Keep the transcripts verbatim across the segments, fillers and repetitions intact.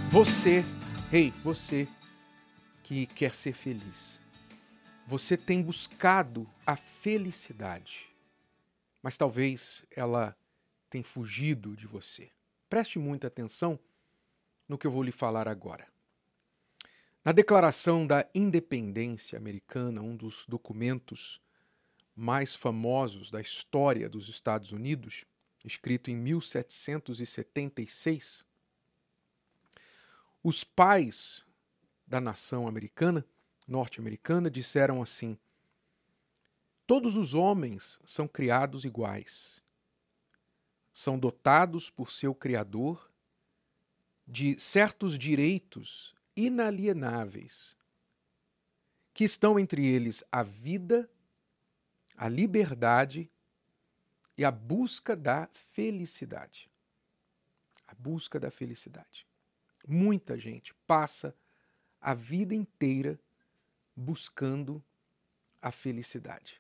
Você, ei, você que quer ser feliz, você tem buscado a felicidade, mas talvez ela tenha fugido de você. Preste muita atenção no que eu vou lhe falar agora. Na Declaração da Independência Americana, um dos documentos mais famosos da história dos Estados Unidos, escrito em mil setecentos e setenta e seis, os pais da nação americana, norte-americana, disseram assim: todos os homens são criados iguais, são dotados por seu Criador de certos direitos inalienáveis, que estão entre eles a vida, a liberdade e a busca da felicidade. A busca da felicidade. Muita gente passa a vida inteira buscando a felicidade.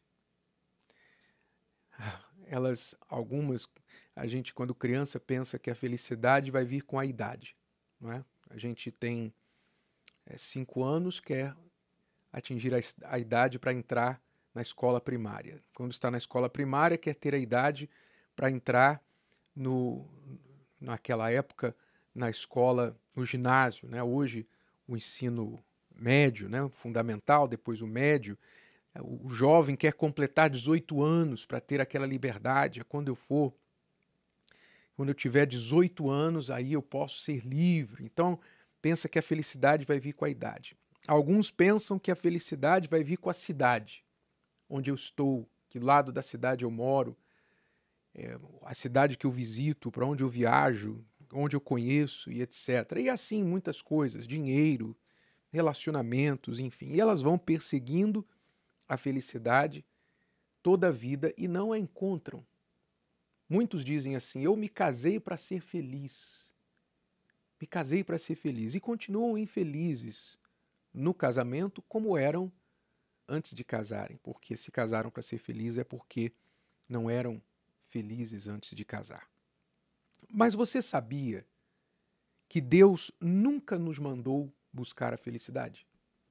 Elas, algumas, a gente quando criança pensa que a felicidade vai vir com a idade, não é? A gente tem é, cinco anos, quer atingir a, a idade para entrar na escola primária. Quando está na escola primária, quer ter a idade para entrar no, naquela época na escola, no ginásio, né? Hoje o ensino médio, né? Fundamental, depois o médio. O jovem quer completar dezoito anos para ter aquela liberdade. É quando eu for, quando eu tiver dezoito anos, aí eu posso ser livre. Então, pensa que a felicidade vai vir com a idade. Alguns pensam que a felicidade vai vir com a cidade, onde eu estou, que lado da cidade eu moro, é, a cidade que eu visito, para onde eu viajo, onde eu conheço e etcétera. E assim muitas coisas, dinheiro, relacionamentos, enfim. E elas vão perseguindo a felicidade toda a vida e não a encontram. Muitos dizem assim: eu me casei para ser feliz. Me casei para ser feliz. E continuam infelizes no casamento como eram antes de casarem. Porque se casaram para ser felizes é porque não eram felizes antes de casar. Mas você sabia que Deus nunca nos mandou buscar a felicidade?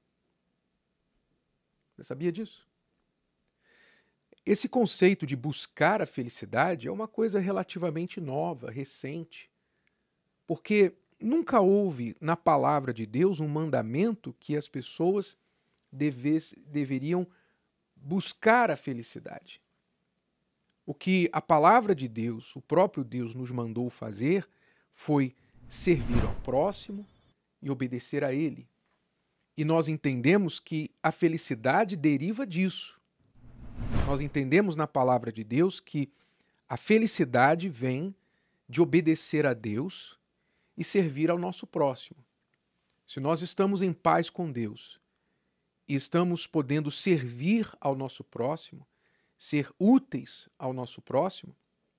Você sabia disso? Esse conceito de buscar a felicidade é uma coisa relativamente nova, recente, porque nunca houve na palavra de Deus um mandamento que as pessoas deves, deveriam buscar a felicidade. O que a palavra de Deus, o próprio Deus nos mandou fazer foi servir ao próximo e obedecer a Ele. E nós entendemos que a felicidade deriva disso. Nós entendemos na palavra de Deus que a felicidade vem de obedecer a Deus e servir ao nosso próximo. Se nós estamos em paz com Deus e estamos podendo servir ao nosso próximo, ser úteis ao nosso próximo,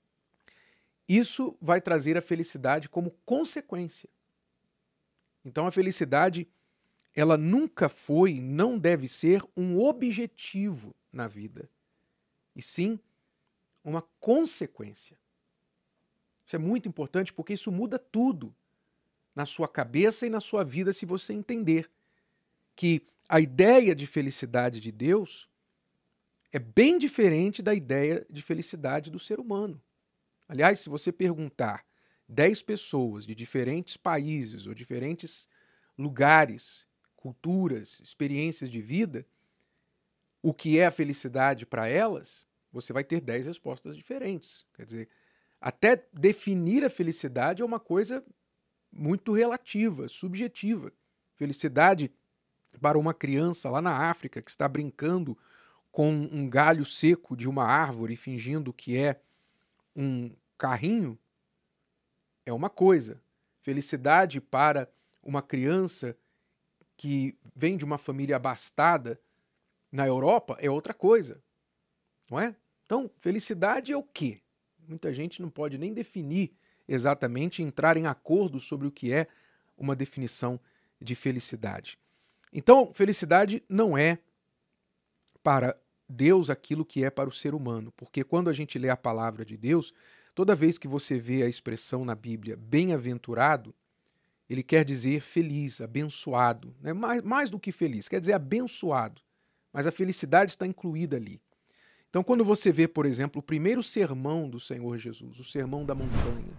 isso vai trazer a felicidade como consequência. Então a felicidade, ela nunca foi, não deve ser um objetivo na vida, e sim uma consequência. Isso é muito importante porque isso muda tudo na sua cabeça e na sua vida se você entender que a ideia de felicidade de Deus é bem diferente da ideia de felicidade do ser humano. Aliás, se você perguntar dez pessoas de diferentes países ou diferentes lugares, culturas, experiências de vida, o que é a felicidade para elas, você vai ter dez respostas diferentes. Quer dizer, até definir a felicidade é uma coisa muito relativa, subjetiva. Felicidade para uma criança lá na África que está brincando com um galho seco de uma árvore fingindo que é um carrinho, é uma coisa. Felicidade para uma criança que vem de uma família abastada na Europa é outra coisa, não é? Então, felicidade é o quê? Muita gente não pode nem definir exatamente, entrar em acordo sobre o que é uma definição de felicidade. Então, felicidade não é para Deus aquilo que é para o ser humano, porque quando a gente lê a palavra de Deus, toda vez que você vê a expressão na Bíblia bem-aventurado, ele quer dizer feliz, abençoado, né? mais, mais do que feliz, quer dizer abençoado, mas a felicidade está incluída ali. Então, quando você vê, por exemplo, o primeiro sermão do Senhor Jesus, o Sermão da Montanha,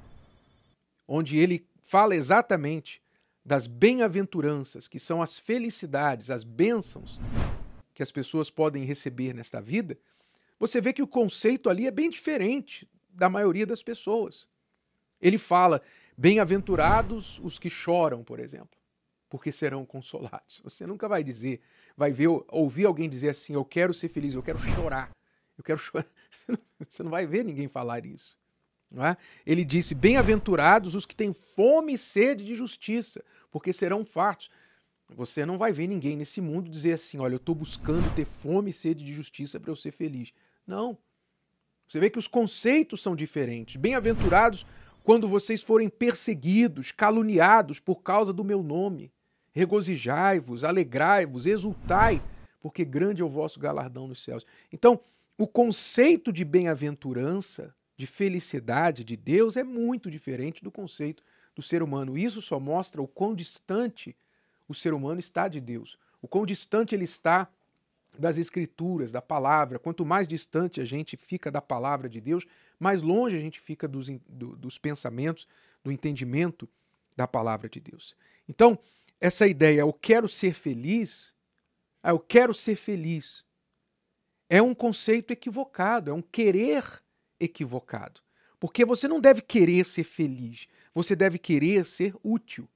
onde ele fala exatamente das bem-aventuranças, que são as felicidades, as bênçãos que as pessoas podem receber nesta vida, você vê que o conceito ali é bem diferente da maioria das pessoas. Ele fala, bem-aventurados os que choram, por exemplo, porque serão consolados. Você nunca vai dizer, vai ver, ouvir alguém dizer assim, eu quero ser feliz, eu quero chorar, eu quero chorar. Você não vai ver ninguém falar isso. Não é? Ele disse, bem-aventurados os que têm fome e sede de justiça, porque serão fartos. Você não vai ver ninguém nesse mundo dizer assim, olha, eu estou buscando ter fome e sede de justiça para eu ser feliz. Não. Você vê que os conceitos são diferentes. Bem-aventurados quando vocês forem perseguidos, caluniados por causa do meu nome. Regozijai-vos, alegrai-vos, exultai, porque grande é o vosso galardão nos céus. Então, o conceito de bem-aventurança, de felicidade de Deus é muito diferente do conceito do ser humano. Isso só mostra o quão distante o ser humano está de Deus, o quão distante ele está das Escrituras, da palavra. Quanto mais distante a gente fica da palavra de Deus, mais longe a gente fica dos, do, dos pensamentos, do entendimento da palavra de Deus. Então, essa ideia, eu quero ser feliz, eu quero ser feliz, é um conceito equivocado, é um querer equivocado. Porque você não deve querer ser feliz, você deve querer ser útil.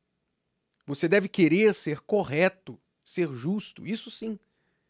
Você deve querer ser correto, ser justo, isso sim.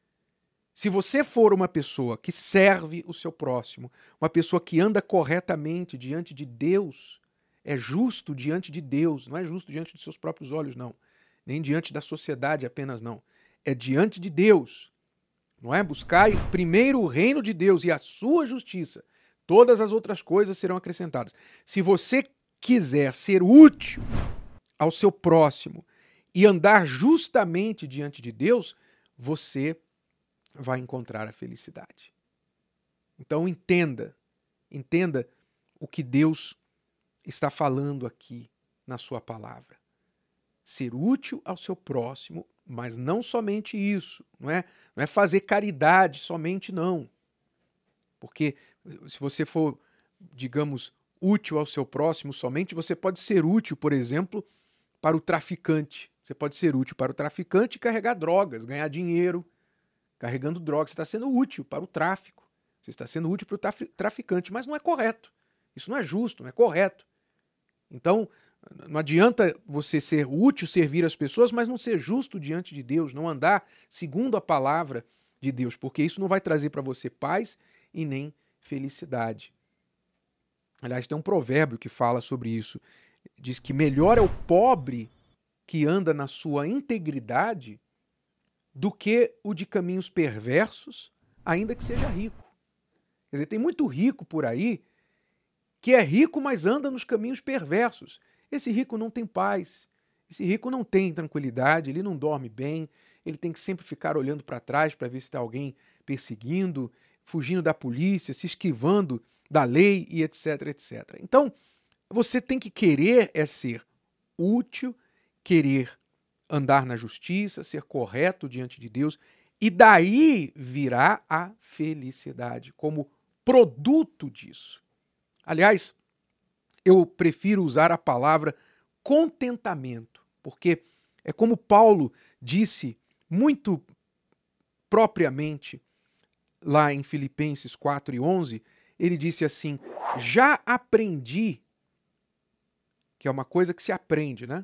Se você for uma pessoa que serve o seu próximo, uma pessoa que anda corretamente diante de Deus, é justo diante de Deus, não é justo diante de seus próprios olhos, não. Nem diante da sociedade apenas, não. É diante de Deus. Não é? Buscai primeiro o reino de Deus e a sua justiça. Todas as outras coisas serão acrescentadas. Se você quiser ser útil ao seu próximo e andar justamente diante de Deus, você vai encontrar a felicidade. Então entenda, entenda o que Deus está falando aqui na sua palavra. Ser útil ao seu próximo, mas não somente isso, não é, não é fazer caridade somente, não. Porque se você for, digamos, útil ao seu próximo somente, você pode ser útil, por exemplo, para o traficante. Você pode ser útil para o traficante e carregar drogas, ganhar dinheiro carregando drogas. Você está sendo útil para o tráfico. Você está sendo útil para o traficante, mas não é correto. Isso não é justo, não é correto. Então, não adianta você ser útil, servir as pessoas, mas não ser justo diante de Deus, não andar segundo a palavra de Deus, porque isso não vai trazer para você paz e nem felicidade. Aliás, tem um provérbio que fala sobre isso. Diz que melhor é o pobre que anda na sua integridade do que o de caminhos perversos, ainda que seja rico. Quer dizer, tem muito rico por aí que é rico, mas anda nos caminhos perversos. Esse rico não tem paz, esse rico não tem tranquilidade, ele não dorme bem, ele tem que sempre ficar olhando para trás para ver se está alguém perseguindo, fugindo da polícia, se esquivando da lei e etc, etcétera. Então, você tem que querer é ser útil, querer andar na justiça, ser correto diante de Deus, e daí virá a felicidade, como produto disso. Aliás, eu prefiro usar a palavra contentamento, porque é como Paulo disse muito propriamente lá em Filipenses quatro e onze, ele disse assim, já aprendi, que é uma coisa que se aprende, né?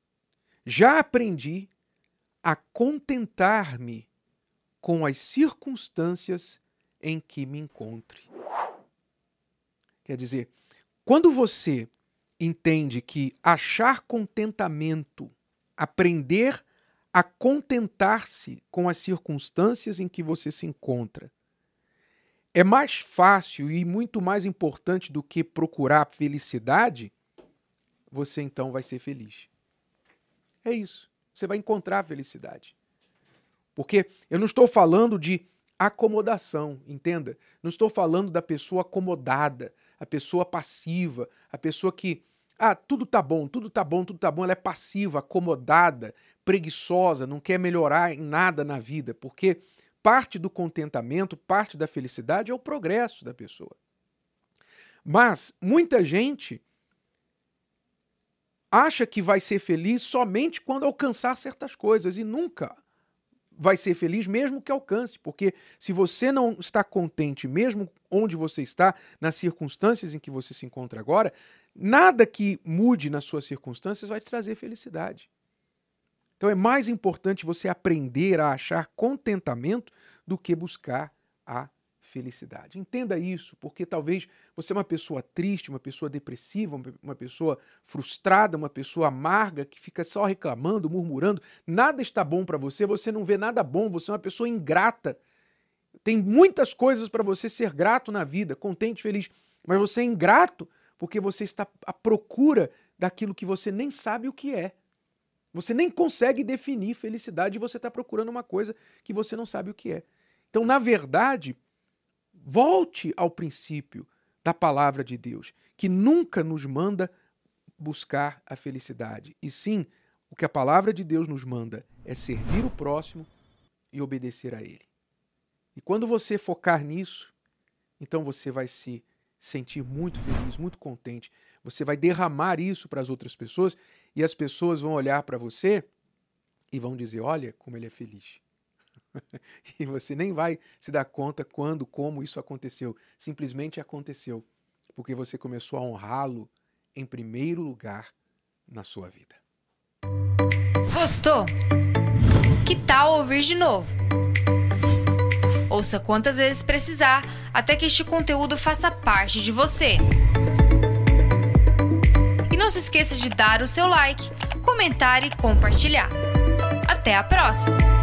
Já aprendi a contentar-me com as circunstâncias em que me encontre. Quer dizer, quando você entende que achar contentamento, aprender a contentar-se com as circunstâncias em que você se encontra, é mais fácil e muito mais importante do que procurar felicidade, você então vai ser feliz. É isso. Você vai encontrar a felicidade. Porque eu não estou falando de acomodação, entenda? Não estou falando da pessoa acomodada, a pessoa passiva, a pessoa que Ah, tudo tá bom, tudo tá bom, tudo tá bom. Ela é passiva, acomodada, preguiçosa, não quer melhorar em nada na vida, porque parte do contentamento, parte da felicidade é o progresso da pessoa. Mas muita gente acha que vai ser feliz somente quando alcançar certas coisas e nunca vai ser feliz mesmo que alcance, porque se você não está contente mesmo onde você está, nas circunstâncias em que você se encontra agora, nada que mude nas suas circunstâncias vai te trazer felicidade. Então é mais importante você aprender a achar contentamento do que buscar a felicidade. Entenda isso, porque talvez você é uma pessoa triste, uma pessoa depressiva, uma pessoa frustrada, uma pessoa amarga, que fica só reclamando, murmurando, nada está bom para você, você não vê nada bom, você é uma pessoa ingrata. Tem muitas coisas para você ser grato na vida, contente, feliz, mas você é ingrato porque você está à procura daquilo que você nem sabe o que é. Você nem consegue definir felicidade e você está procurando uma coisa que você não sabe o que é. Então, na verdade, volte ao princípio da palavra de Deus, que nunca nos manda buscar a felicidade. E sim, o que a palavra de Deus nos manda é servir o próximo e obedecer a ele. E quando você focar nisso, então você vai se sentir muito feliz, muito contente. Você vai derramar isso para as outras pessoas e as pessoas vão olhar para você e vão dizer, olha como ele é feliz. E você nem vai se dar conta quando, como isso aconteceu. Simplesmente aconteceu, porque você começou a honrá-lo em primeiro lugar na sua vida. Gostou? Que tal ouvir de novo? Ouça quantas vezes precisar, até que este conteúdo faça parte de você. E não se esqueça de dar o seu like, comentar e compartilhar. Até a próxima!